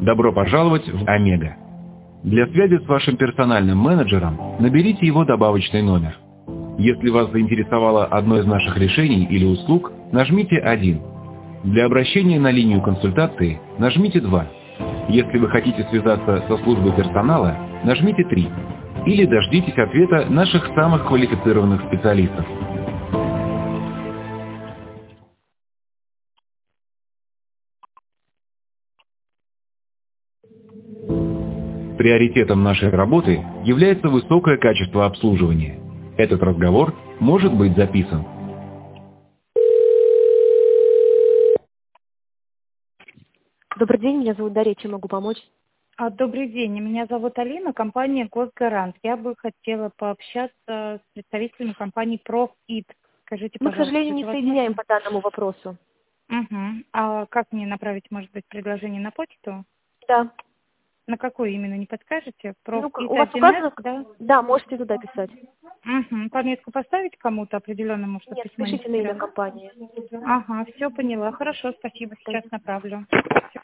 Добро пожаловать в Омега. Для связи с вашим персональным менеджером наберите его добавочный номер. Если вас заинтересовало одно из наших решений или услуг, нажмите 1. Для обращения на линию консультации нажмите 2. Если вы хотите связаться со службой персонала, нажмите 3. Или дождитесь ответа наших самых квалифицированных специалистов. Приоритетом нашей работы является высокое качество обслуживания. Этот разговор может быть записан. Добрый день, меня зовут Дарья, чем могу помочь? Добрый день, меня зовут Алина, компания «Госгарант». Я бы хотела пообщаться с представителями компании «Профит». Скажите, Мы, к пожалуйста, сожалению, не это соединяем возможно? по данному вопросу. Угу. А как мне направить, может быть, предложение на почту? Да. На какую именно, не подскажете? Ну, «Профит» у вас 1С, указано? да? Да, можете туда писать. Угу. Пометку поставить кому-то определенному, чтобы Нет, письмо не пишите на имя потерялось? компании. Ага, все поняла. Хорошо, спасибо, сейчас направлю.